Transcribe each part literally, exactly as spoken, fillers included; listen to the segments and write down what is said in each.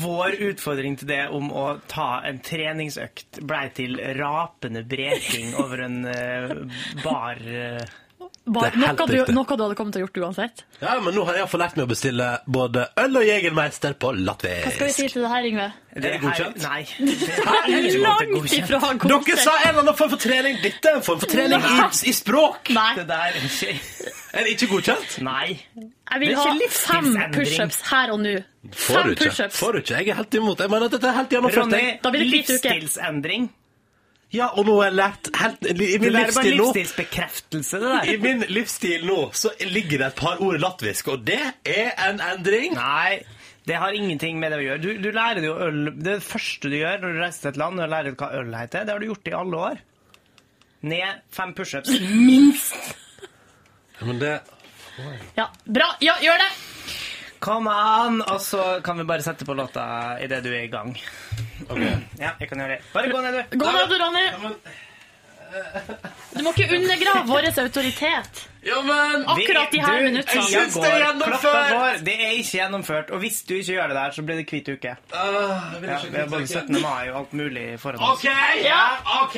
vår utfordring til det om å ta en treningsøkt ble til rapende breking over en uh, bar... Uh, Bare, noe, du, noe du hadde kommet til å gjort uansett. Ja, men nå har jeg i hvert fall lært meg å bestille både øl og Jegermeister på latvisk. Hva skal vi si til det her, Yngve? Det er godkjent? Nei. Det er langt ifra godkjent. Dere sa en eller annen form for trening. Dette er en form for trening i, i språk. Nei. Det der er ikke... Er det ikke godkjent? Nei. Jeg vil ha fem push-ups her og nå. Får du ikke? Får du ikke? Jeg er helt imot. Jeg mener at dette er helt gjennomført. Ronny, livsstilsendring. Ja, og nå har jeg lært helt, i min det er livsstil bare nå livsstilsbekreftelse, det der. I min livsstil nå så ligger det et par ord latvisk, og det er en endring. Nei, det har ingenting med det å gjøre. Du, du lærer jo øl. Det første du gjør når du reiser til et land, er å lære hva øl heter. Det har du gjort i alle år. Ned fem push-ups. Minst! Ja, men det... Ja, bra. Ja, gjør det! Come on! Og så kan vi bare sette på låta i det du er i gang. Ok. Ja, jeg kan gjøre det. Bare gå ned, du. Gå ned, du, Ronny. Du må ikke undergrave vår autoritet. Ja, men... Akkurat de her du, minuttene. Jeg synes det er gjennomført. Det er ikke gjennomført. Og hvis du ikke gjør det der, så blir det kvitt uke. Uh, jeg ja, det er både syttende mai og alt mulig foran oss. Ok, ja, ok.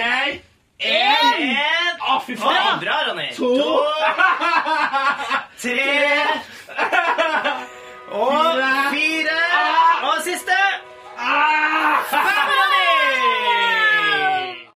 En. Å, fy faen. Bra, Ronny. To. Tre.